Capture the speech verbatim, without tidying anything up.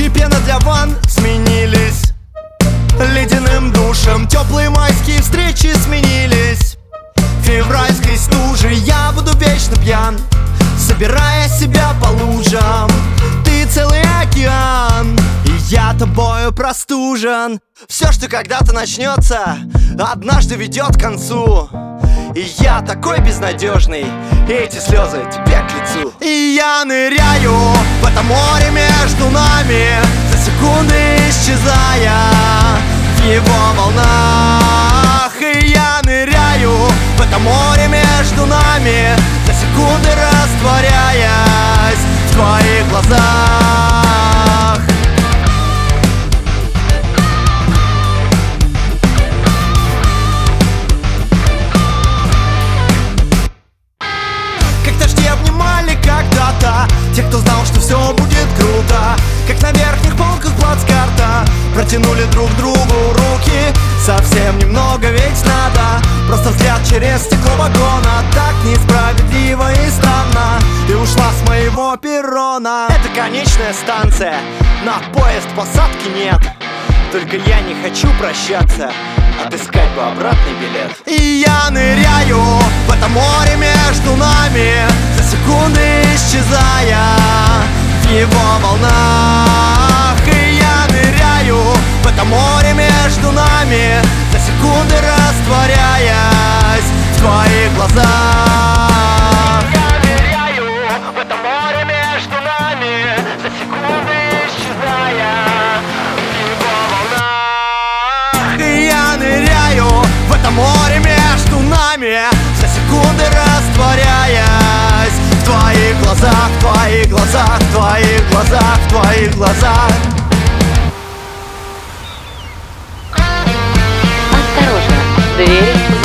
Горячие пены для ванн сменились ледяным душем, теплые майские встречи сменились февральской стужей. Я буду вечно пьян, собирая себя по лужам. Ты целый океан, и я тобою простужен. Все, что когда-то начнется, однажды ведет к концу. И я такой безнадежный, и эти слезы тебе к лицу. И я ныряю в это море между нами, за секунды исчезая в его волнах. И я ныряю в это море между нами, за секунды растворяясь в твоих глазах. Как дожди обнимали когда-то тех, кто знал, что все будет круто. Как на верхних полках плацкарта протянули друг другу руки. Совсем немного ведь надо, просто взгляд через стекло вагона. Так несправедливо и странно, ты ушла с моего перрона. Это конечная станция, на поезд посадки нет. Только я не хочу прощаться, отыскать бы обратный билет. И я ныряю в это море между нами, за секунды исчезая в его волнах. И я ныряю в это море между нами, за секунды растворяясь в твоих глазах. Я ныряю в это море между нами, за секунды исчезая в его волнах. И я ныряю в это море между нами, за секунды растворяясь в твоих глазах, в твоих глазах, в твоих глазах, в твоих глазах. Осторожно, двери